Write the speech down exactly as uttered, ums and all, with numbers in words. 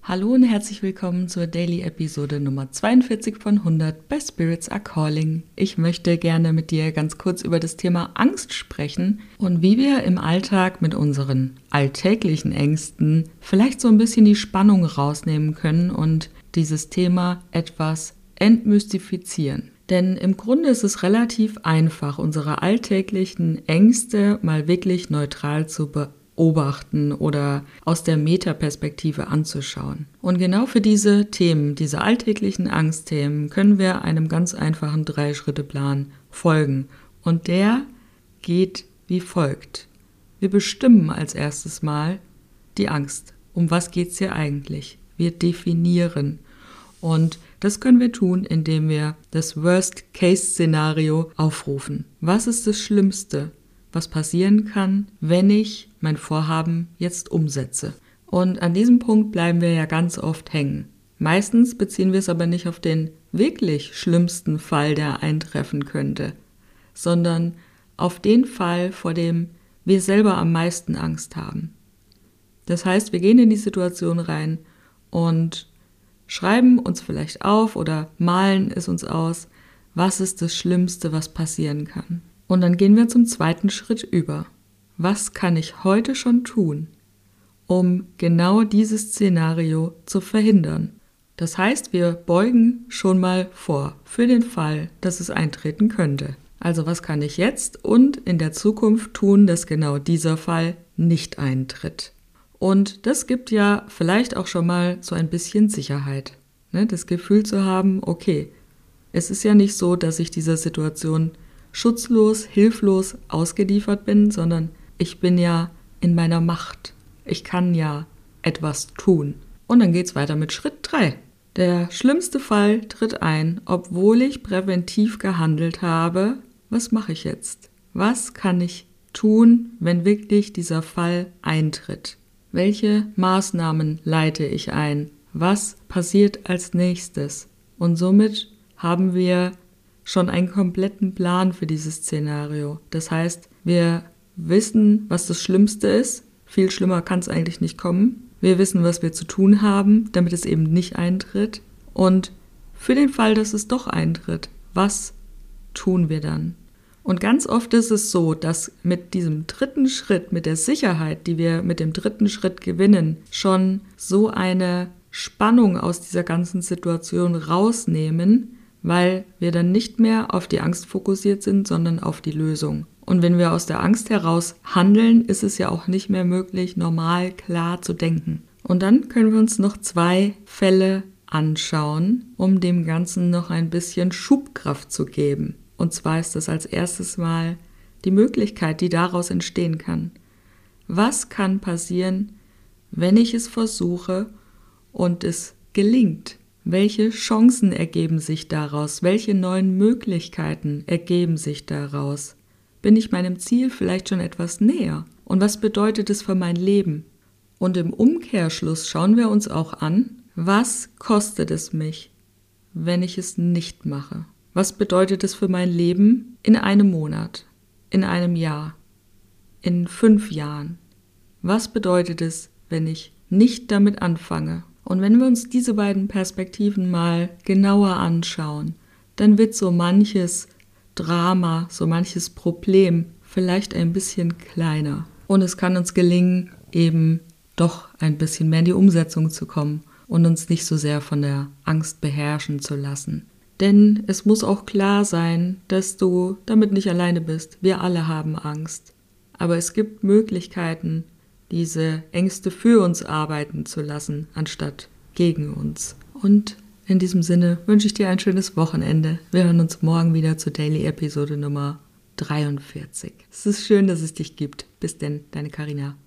Hallo und herzlich willkommen zur Daily-Episode Nummer zweiundvierzig von hundert bei Spirits Are Calling. Ich möchte gerne mit dir ganz kurz über das Thema Angst sprechen und wie wir im Alltag mit unseren alltäglichen Ängsten vielleicht so ein bisschen die Spannung rausnehmen können und dieses Thema etwas entmystifizieren. Denn im Grunde ist es relativ einfach, unsere alltäglichen Ängste mal wirklich neutral zu beobachten. beobachten oder aus der Metaperspektive anzuschauen. Und genau für diese Themen, diese alltäglichen Angstthemen, können wir einem ganz einfachen Drei-Schritte-Plan folgen. Und der geht wie folgt. Wir bestimmen als erstes Mal die Angst. Um was geht es hier eigentlich? Wir definieren. Und das können wir tun, indem wir das Worst-Case-Szenario aufrufen. Was ist das Schlimmste, was passieren kann, wenn ich mein Vorhaben jetzt umsetze? Und an diesem Punkt bleiben wir ja ganz oft hängen. Meistens beziehen wir es aber nicht auf den wirklich schlimmsten Fall, der eintreffen könnte, sondern auf den Fall, vor dem wir selber am meisten Angst haben. Das heißt, wir gehen in die Situation rein und schreiben uns vielleicht auf oder malen es uns aus, was ist das Schlimmste, was passieren kann. Und dann gehen wir zum zweiten Schritt über. Was kann ich heute schon tun, um genau dieses Szenario zu verhindern? Das heißt, wir beugen schon mal vor für den Fall, dass es eintreten könnte. Also was kann ich jetzt und in der Zukunft tun, dass genau dieser Fall nicht eintritt? Und das gibt ja vielleicht auch schon mal so ein bisschen Sicherheit, ne? Das Gefühl zu haben, okay, es ist ja nicht so, dass ich dieser Situation schutzlos, hilflos ausgeliefert bin, sondern ich bin ja in meiner Macht. Ich kann ja etwas tun. Und dann geht's weiter mit Schritt drei. Der schlimmste Fall tritt ein, obwohl ich präventiv gehandelt habe. Was mache ich jetzt? Was kann ich tun, wenn wirklich dieser Fall eintritt? Welche Maßnahmen leite ich ein? Was passiert als nächstes? Und somit haben wir schon einen kompletten Plan für dieses Szenario. Das heißt, wir wissen, was das Schlimmste ist. Viel schlimmer kann es eigentlich nicht kommen. Wir wissen, was wir zu tun haben, damit es eben nicht eintritt. Und für den Fall, dass es doch eintritt, was tun wir dann? Und ganz oft ist es so, dass mit diesem dritten Schritt, mit der Sicherheit, die wir mit dem dritten Schritt gewinnen, schon so eine Spannung aus dieser ganzen Situation rausnehmen, weil wir dann nicht mehr auf die Angst fokussiert sind, sondern auf die Lösung. Und wenn wir aus der Angst heraus handeln, ist es ja auch nicht mehr möglich, normal klar zu denken. Und dann können wir uns noch zwei Fälle anschauen, um dem Ganzen noch ein bisschen Schubkraft zu geben. Und zwar ist das als erstes Mal die Möglichkeit, die daraus entstehen kann. Was kann passieren, wenn ich es versuche und es gelingt? Welche Chancen ergeben sich daraus? Welche neuen Möglichkeiten ergeben sich daraus? Bin ich meinem Ziel vielleicht schon etwas näher? Und was bedeutet es für mein Leben? Und im Umkehrschluss schauen wir uns auch an, was kostet es mich, wenn ich es nicht mache? Was bedeutet es für mein Leben in einem Monat, in einem Jahr, in fünf Jahren? Was bedeutet es, wenn ich nicht damit anfange? Und wenn wir uns diese beiden Perspektiven mal genauer anschauen, dann wird so manches Drama, so manches Problem vielleicht ein bisschen kleiner. Und es kann uns gelingen, eben doch ein bisschen mehr in die Umsetzung zu kommen und uns nicht so sehr von der Angst beherrschen zu lassen. Denn es muss auch klar sein, dass du damit nicht alleine bist. Wir alle haben Angst. Aber es gibt Möglichkeiten, diese Ängste für uns arbeiten zu lassen, anstatt gegen uns. Und in diesem Sinne wünsche ich dir ein schönes Wochenende. Wir hören uns morgen wieder zur Daily-Episode Nummer dreiundvierzig. Es ist schön, dass es dich gibt. Bis denn, deine Carina.